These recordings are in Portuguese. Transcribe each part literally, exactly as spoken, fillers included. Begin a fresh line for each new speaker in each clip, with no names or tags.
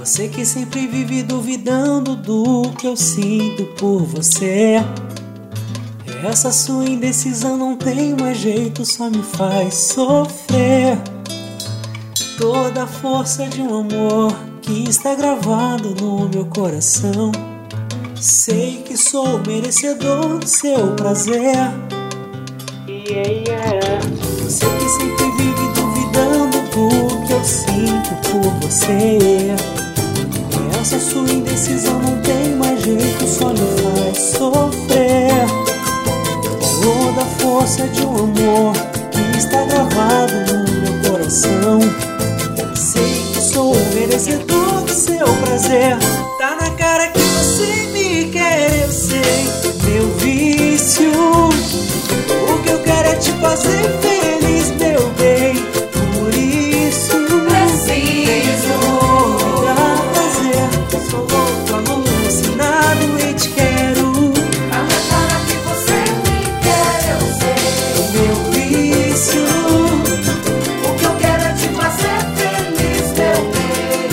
Você que sempre vive duvidando do que eu sinto por você. Essa sua indecisão não tem mais jeito, só me faz sofrer. Toda a força de um amor que está gravado no meu coração. Sei que sou merecedor do seu prazer. Yeah, yeah. Você que sempre vive duvidando do que eu sinto por você. Essa sua indecisão não tem mais jeito, só me faz sofrer. Toda a força de um amor que está gravado no meu coração. Sei que sou merecedor do seu prazer. Tá na cara que você me quer, eu sei. Meu vício, o que eu quero é te fazer feliz, meu bem. Por isso preciso dar prazer. Sou louco, alucinado e te quero.
Tá na cara que você me quer, eu sei.
Meu vício,
O que eu quero é te fazer feliz, meu bem.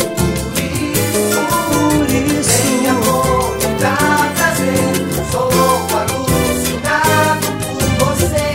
Por isso,
por isso
sem amor me dá prazer. Sou louco, alucinado por você.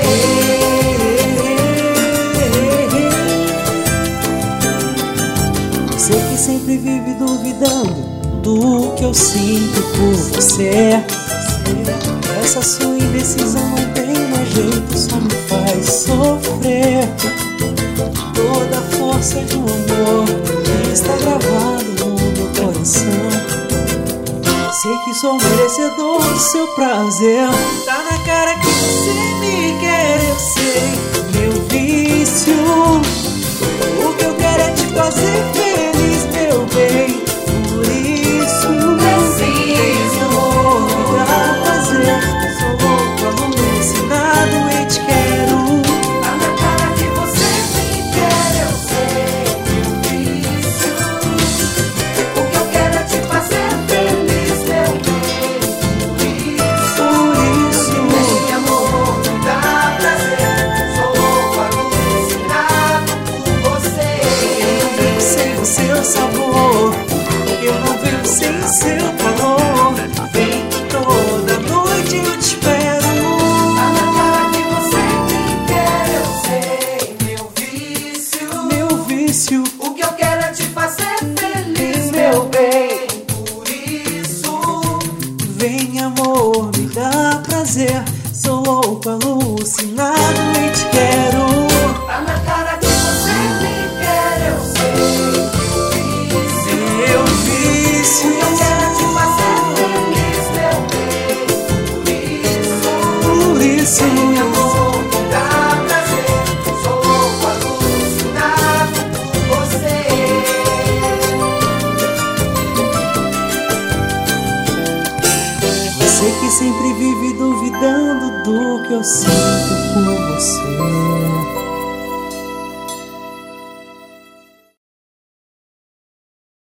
Você que sempre vive duvidando do que eu sinto por você. Essa sua indecisão não tem mais jeito, só me faz sofrer. Toda a força de um amor que está gravado no meu coração. Sei que sou merecedor do seu prazer. Tá na cara que você me quer, eu sei. Meu vício, o que eu quero é te fazer feliz, meu bem. Por isso
Preciso
me dá prazer. Sou louco, alucinado e te quero.
Tá na cara que você me quer, eu sei. Isso. O que eu quero é te fazer feliz, meu bem.
Por isso
Sem amor me dá prazer. Sou louco, alucinado por você.
eu não vivo sem o seu sabor. Eu não vivo sem o seu calor. Vem que toda noite eu te espero.
Tá na cara que você me quer, eu sei. Meu vício.
Meu vício,
O que eu quero é te fazer feliz, meu bem. Por isso,
vem amor, me dá prazer. Sou louco, alucinado e te quero.
tá na cara que você me quer, eu sei.
Meu vício,
O que eu quero é te fazer feliz, meu bem. Por isso,
por isso
sem amor me dá prazer. Sou louco, alucinado por você.
você que sempre vive duvidando do que eu sinto por você.